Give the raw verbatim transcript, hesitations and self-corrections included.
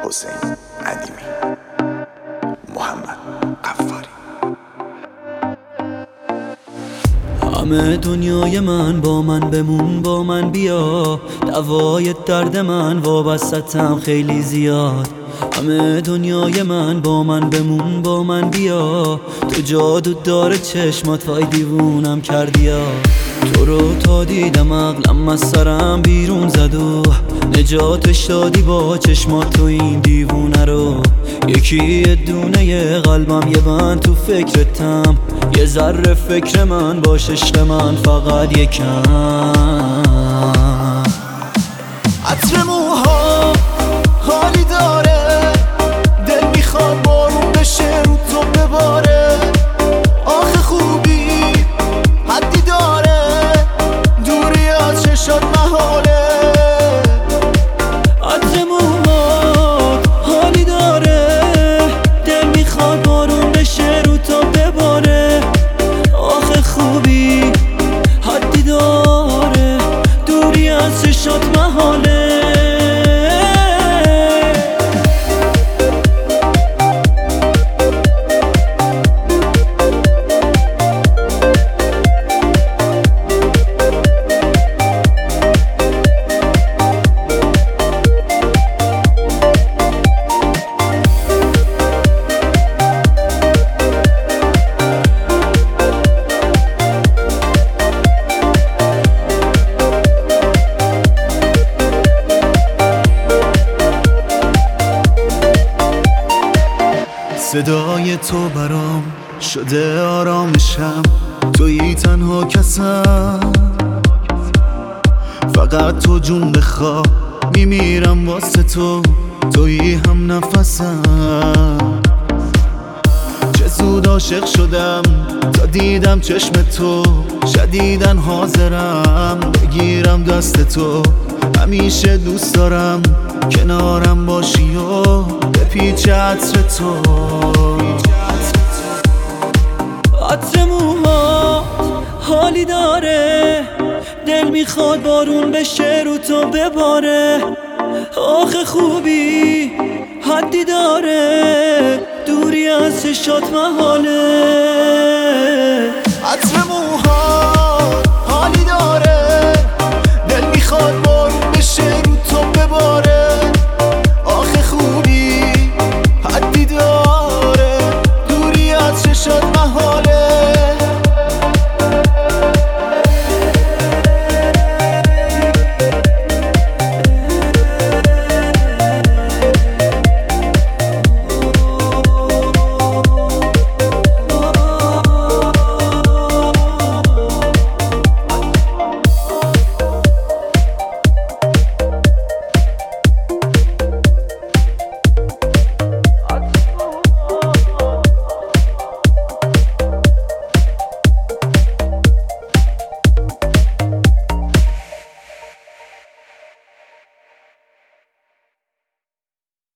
حسین علیمی، محمد قفاری. همه دنیای من با من بمون، با من بیا، دوای درد من وابستم خیلی زیاد. همه دنیای من با من بمون، با من بیا، تو جادو داره چشمات وای دیوونم کردیا. تو رو تا دیدم عقلم از سرم بیرون زد و نجاتش دادی با چشمات تو این دیوونه رو. یکی یه دونه یه قلبم یه بند تو فکرتم، یه ذره فکر من باش عشق من فقط یکم. عطر موها حالی داره، دل میخواد بارون بشه رو تو بباره. آخه خوبی حدی داره، دوری از چشات محاله. عطر موهات حالی داره، دل میخواد بارون بشه رو تو بباره. آخه خوبی حدی داره، دوری از چشات محاله. صدای تو برام شده آرامشم، تویی تنها کسم، فقط تو جون بخوا میمیرم واسه تو، تویی هم نفسم. چه زود عاشق شدم تا دیدم چشم تو، شدیدن حاضرم بگیرم دست تو. همیشه دوست دارم کنارم باشی و بپیچ عطر تو. عطر موها حالی داره، دل میخواد بارون بشه رو تو بباره. آخه خوبی حدی داره، دوری از چشات محاله. عطر